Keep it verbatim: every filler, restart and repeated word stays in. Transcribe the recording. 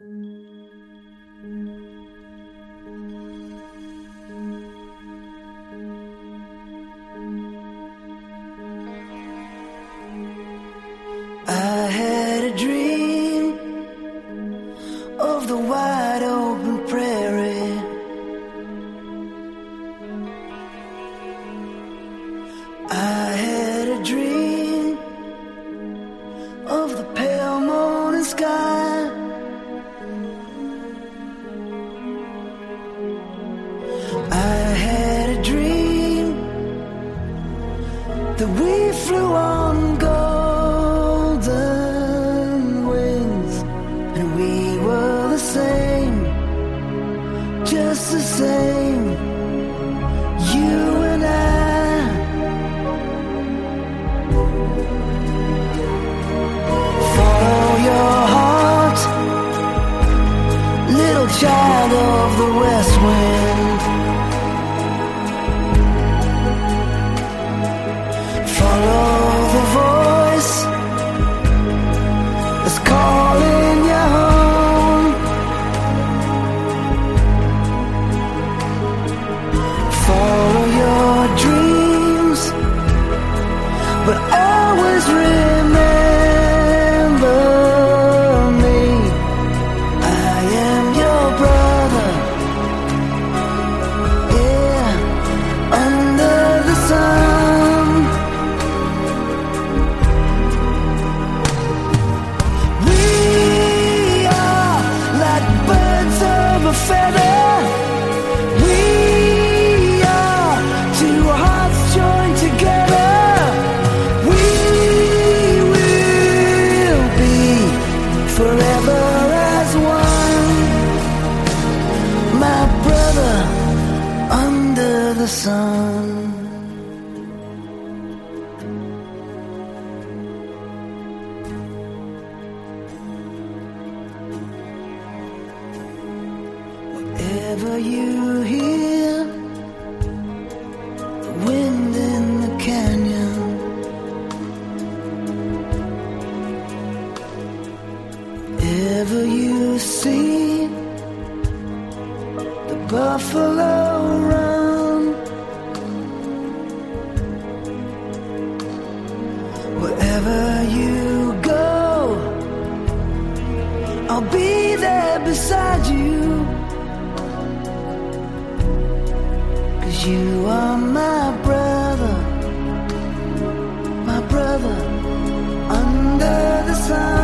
I had a dream of the wide open prairie. I had a dream of the pale morning sky. I had a dream that we flew on golden wings, and we were the same, just the same, you and I. Follow your heart, little child of the west wind. Follow the voice that's calling you home. Follow your dreams, but always remember me. I am your brother, yeah, under the sun. We are like birds of a feather. We are two hearts joined together. We will be forever as one, my brother under the sun. Wherever you hear the wind in the canyon, wherever you see the buffalo run, wherever you go, I'll be there beside you. You are my brother, my brother under the sun.